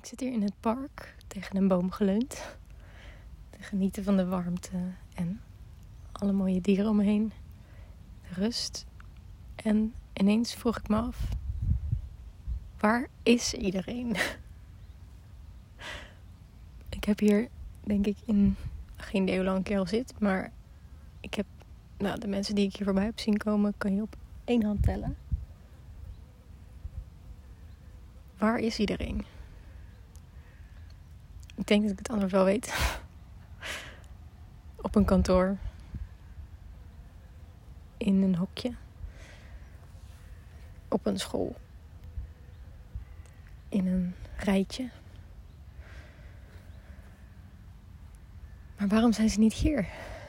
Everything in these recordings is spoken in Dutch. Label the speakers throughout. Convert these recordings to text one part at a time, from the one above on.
Speaker 1: Ik zit hier in het park tegen een boom geleund. Te genieten van de warmte en alle mooie dieren om me heen. De rust. En ineens vroeg ik me af, waar is iedereen? Ik heb hier, denk ik, in geen idee hoe lang ik hier al zit. Maar ik heb, de mensen die ik hier voorbij heb zien komen, kan je op 1 hand tellen. Waar is iedereen? Ik denk dat ik het antwoord wel weet. Op een kantoor. In een hokje. Op een school. In een rijtje. Maar waarom zijn ze niet hier?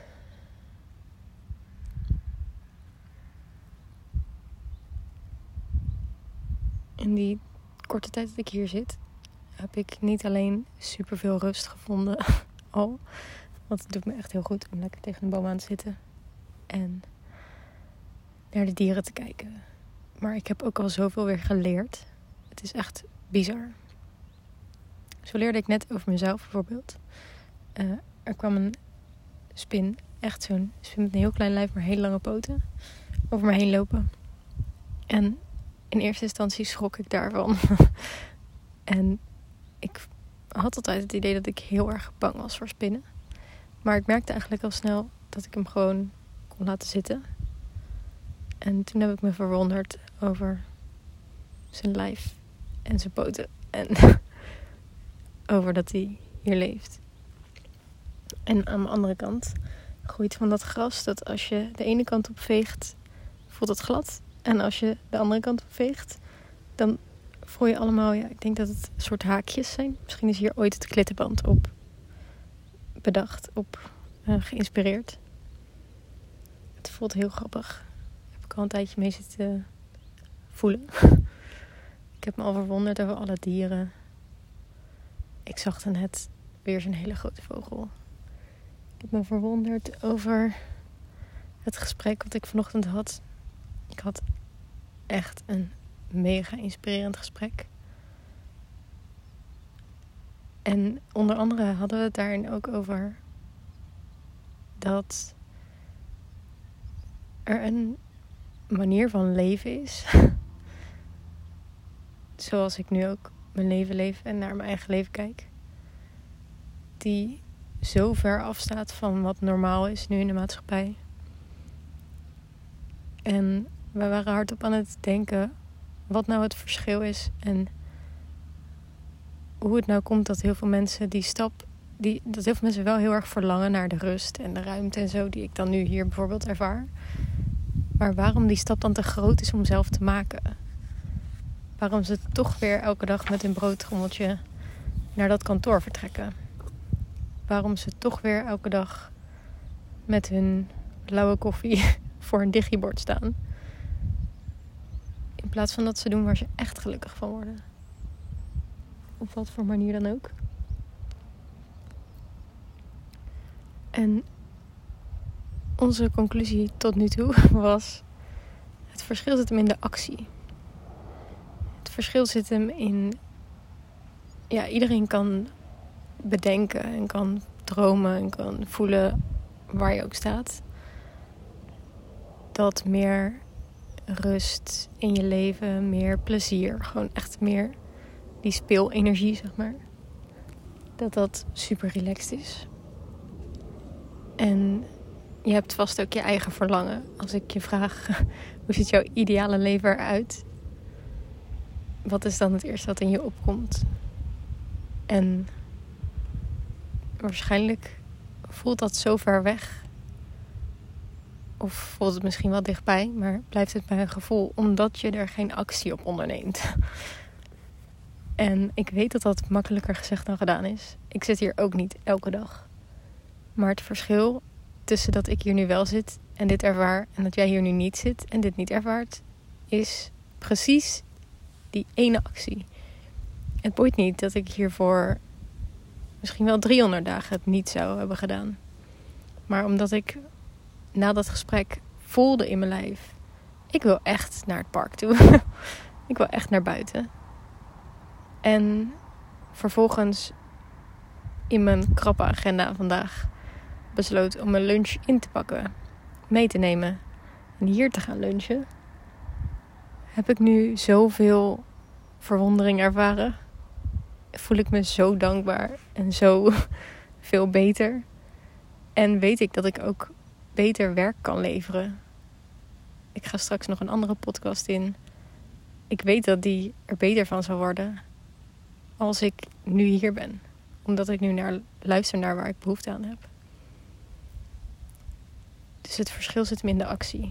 Speaker 1: In die korte tijd dat ik hier zit, heb ik niet alleen superveel rust gevonden al. Want het doet me echt heel goed om lekker tegen een boom aan te zitten. En naar de dieren te kijken. Maar ik heb ook al zoveel weer geleerd. Het is echt bizar. Zo leerde ik net over mezelf bijvoorbeeld. Er kwam een spin. Echt zo'n spin met een heel klein lijf, maar hele lange poten. Over me heen lopen. En in eerste instantie schrok ik daarvan. En ik had altijd het idee dat ik heel erg bang was voor spinnen. Maar ik merkte eigenlijk al snel dat ik hem gewoon kon laten zitten. En toen heb ik me verwonderd over zijn lijf en zijn poten. En over dat hij hier leeft. En aan de andere kant groeit van dat gras dat als je de ene kant op veegt, voelt het glad. En als je de andere kant op veegt, dan voel je allemaal, ik denk dat het een soort haakjes zijn. Misschien is hier ooit het klittenband op bedacht, op geïnspireerd. Het voelt heel grappig. Daar heb ik al een tijdje mee zitten voelen. Ik heb me al verwonderd over alle dieren. Ik zag dan net weer zo'n hele grote vogel. Ik heb me verwonderd over het gesprek wat ik vanochtend had. Ik had echt een mega inspirerend gesprek. En onder andere hadden we het daarin ook over dat er een manier van leven is. Zoals ik nu ook mijn leven leef en naar mijn eigen leven kijk. Die zo ver afstaat van wat normaal is nu in de maatschappij. En we waren hardop aan het denken wat nou het verschil is. En hoe het nou komt dat heel veel mensen dat heel veel mensen wel heel erg verlangen naar de rust en de ruimte en zo, die ik dan nu hier bijvoorbeeld ervaar. Maar waarom die stap dan te groot is om zelf te maken. Waarom ze toch weer elke dag met een broodtrommeltje naar dat kantoor vertrekken. Waarom ze toch weer elke dag met hun blauwe koffie voor een digibord staan. In plaats van dat ze doen waar ze echt gelukkig van worden. Op wat voor manier dan ook. En onze conclusie tot nu toe was: het verschil zit hem in de actie. Het verschil zit hem in, iedereen kan bedenken en kan dromen en kan voelen waar je ook staat. Dat meer rust in je leven, meer plezier, gewoon echt meer die speelenergie, zeg maar. Dat super relaxed is. En je hebt vast ook je eigen verlangen. Als ik je vraag, hoe ziet jouw ideale leven eruit? Wat is dan het eerste wat in je opkomt? En waarschijnlijk voelt dat zo ver weg. Of voelt het misschien wel dichtbij, maar blijft het bij een gevoel, omdat je er geen actie op onderneemt. En ik weet dat dat makkelijker gezegd dan gedaan is. Ik zit hier ook niet elke dag. Maar het verschil tussen dat ik hier nu wel zit en dit ervaar, en dat jij hier nu niet zit en dit niet ervaart, is precies die ene actie. Het boeit niet dat ik hiervoor misschien wel 300 dagen het niet zou hebben gedaan. Maar omdat ik na dat gesprek voelde in mijn lijf, ik wil echt naar het park toe. Ik wil echt naar buiten. En vervolgens in mijn krappe agenda vandaag besloot om mijn lunch in te pakken, mee te nemen en hier te gaan lunchen, heb ik nu zoveel verwondering ervaren. Voel ik me zo dankbaar en zo veel beter. En weet ik dat ik ook beter werk kan leveren. Ik ga straks nog een andere podcast in. Ik weet dat die er beter van zal worden als ik nu hier ben. Omdat ik nu luister naar waar ik behoefte aan heb. Dus het verschil zit hem in de actie.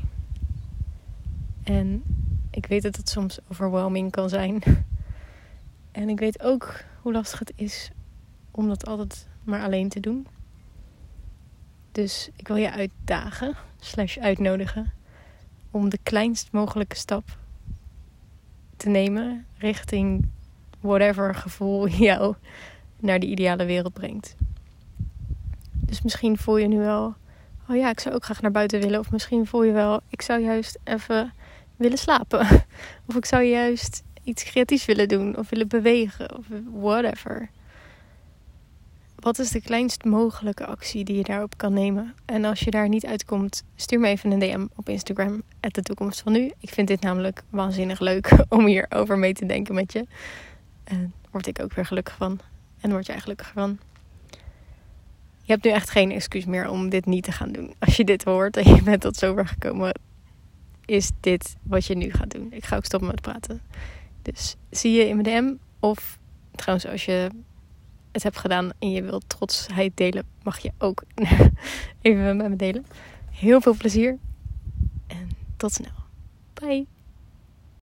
Speaker 1: En ik weet dat het soms overwhelming kan zijn. En ik weet ook hoe lastig het is om dat altijd maar alleen te doen. Dus ik wil je uitdagen, /uitnodigen, om de kleinst mogelijke stap te nemen richting whatever gevoel jou naar die ideale wereld brengt. Dus misschien voel je nu wel, oh ja, ik zou ook graag naar buiten willen. Of misschien voel je wel, ik zou juist even willen slapen. Of ik zou juist iets creatiefs willen doen. Of willen bewegen. Of whatever. Wat is de kleinst mogelijke actie die je daarop kan nemen? En als je daar niet uitkomt, stuur me even een DM op Instagram. @detoekomstvannu. Ik vind dit namelijk waanzinnig leuk om hierover mee te denken met je. En word ik ook weer gelukkig van. En word jij gelukkiger van. Je hebt nu echt geen excuus meer om dit niet te gaan doen. Als je dit hoort en je bent tot zover gekomen, is dit wat je nu gaat doen. Ik ga ook stoppen met praten. Dus zie je in mijn DM. Of trouwens, als je het hebt gedaan en je wilt trotsheid delen, mag je ook even met me delen. Heel veel plezier. En tot snel. Bye.